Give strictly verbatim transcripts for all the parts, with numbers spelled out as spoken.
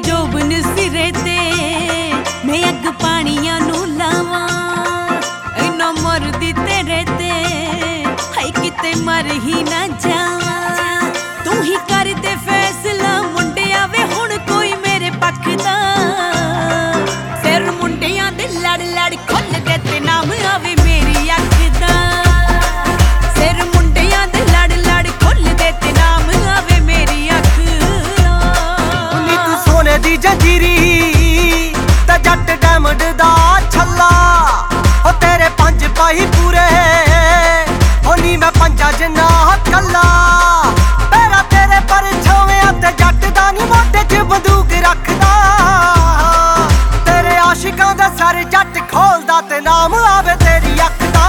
जोबन सिरे ते मैं अग पानिया नू लावा इन्ना मरदी तेरे ते हाय किते मर ही ना जावा तू ही कर दे फैसला मुंडिया वे हुण कोई मेरे पक्ष दा सिर मुंडिया दे लड़ लड़ खुल दे ते नाम आवे मेरी अख दा सिर मुंडिया दे लड़ लड़ खुल दे ते नाम आवे मेरी अख दी जंजीरी ते जट डायमंड दा छल्ला ओ तेरे पंज पाई पूरे होनी मैं पंजा जिन्ना कल्ला तेरा तेरे पर छावें ते जट दा नी मोटे च बंदूक रखदा तेरे आशिकां दा सर जट खोलदा ते नाम आवे तेरी अख दा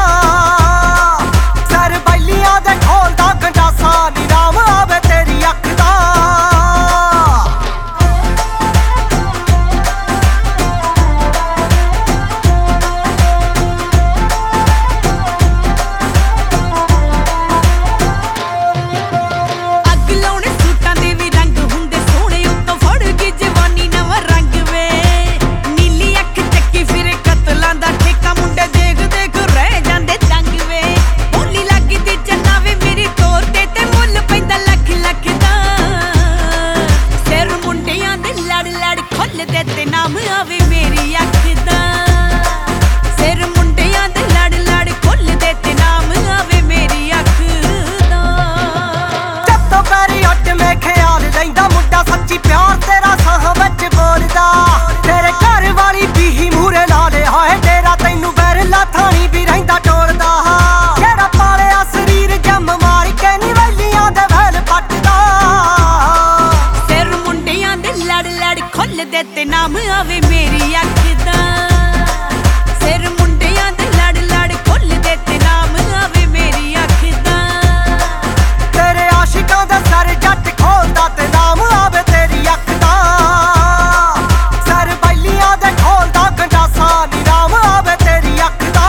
सर बैलियां दे खोलदा गंडासा नी नाम आवे तेरी अख दा नाम आवे मेरी अख दा सिर मुंडिया दे लड़ लड़ खुल दे ते नाम आवे मेरी अख दा जत्तों पैरी अट में ख्याल लैंदा मुंडा सच्ची प्यार तेरा साह विच बोलदा तेरे घर वाली बीही मूरे नाले हाय तेरा तैनू बैरला थानी भी रहिंदा टोलदा जेड़ा पालिया शरीर जम मार के नी वैलियां दे वैल पटदा सिर मुंडिया दे लड़ लड़ खुल दे ते नाम आवे मेरी अख दा सिर मुंडिया दे लड़ लड़ खुल दे ते नाम आवे मेरी अख दा तेरे आशिकां दा सर जट खोलदा ते नाम आवे तेरी अख दा सर बैलियां दे खोलदा गंडासा नी नाम आवे तेरी अख दा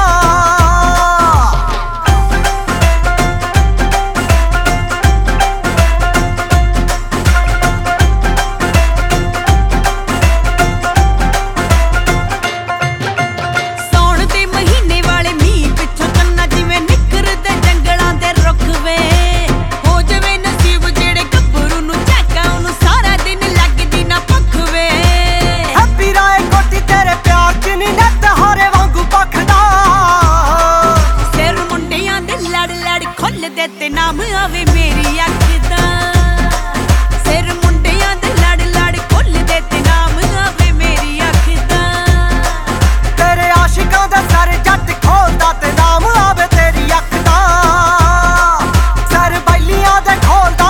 ते नाम आवे मेरी अख दा सिर मुंडिया दे लड़ लड़ खुल दे ते नाम आवे मेरी अख दा तेरे आशिकां दा सर जट खोलदा ते नाम आवे तेरी अख दा सर बैलियां दे खोलदा